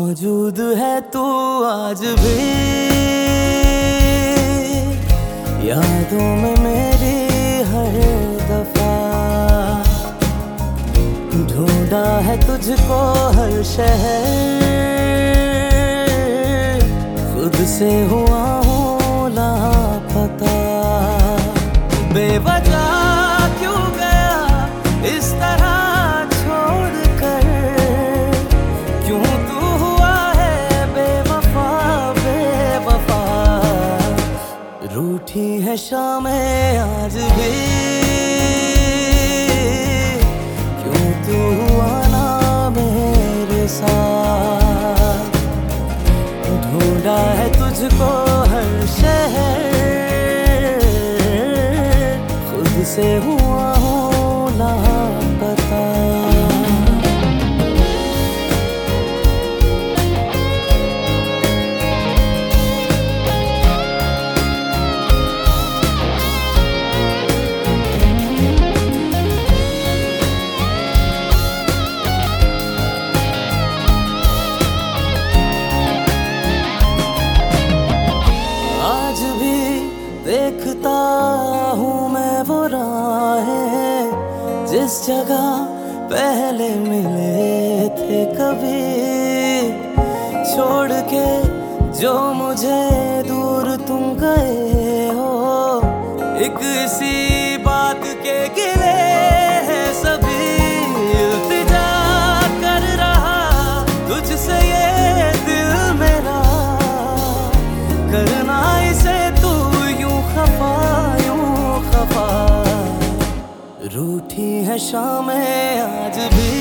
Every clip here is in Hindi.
मौजूद है तू आज भी यादों में मेरी हर दफा। ढूंढा है तुझको हर शहर, खुद से हुआ हूँ लापता। बेवजह क्यों गया इस तरह छोड़ कर, क्यों तू हुआ है बेवफा बेवफा। रूठी है शामें आज भी, क्यों तू हुआ ना मेरे साथ। ढूंढा है तुझको हर शहर, खुद से हुआ हूँ लापता। देखता हूँ मैं वो राहें जिस जगह पहले मिले थे कभी। छोड़ के जो मुझे दूर तुम गए हो, एक इसी बात के गिले हैं सभी। इल्तिजा कर रहा तुझसे ये दिल मेरा, करना इसे तू खफा यूं खफा। रूठी है शामें आज भी,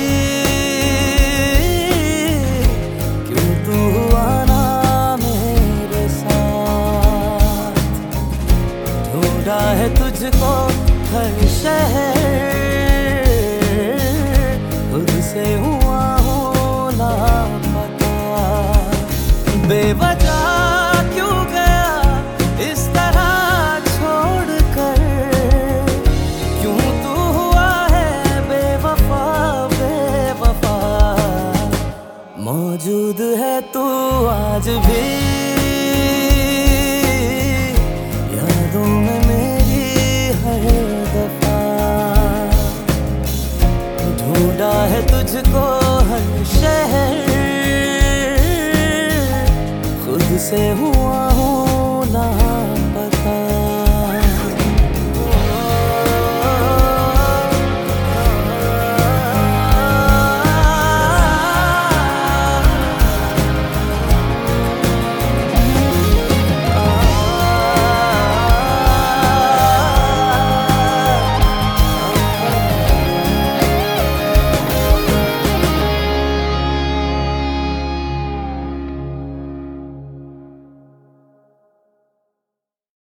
क्यों तू हुआ ना मेरे साथ। ढूंढा है तुझको हर शहर, खुद से हुआ हूँ लापता। बेवजह क्यों गया इस तरह छोड़ कर, क्यों तू हुआ है बेवफा बेवफा। मौजूद है तू आज भी यादों में मेरी हर दफा। ढूंढा है तुझको हर शहर, खुद से हुआ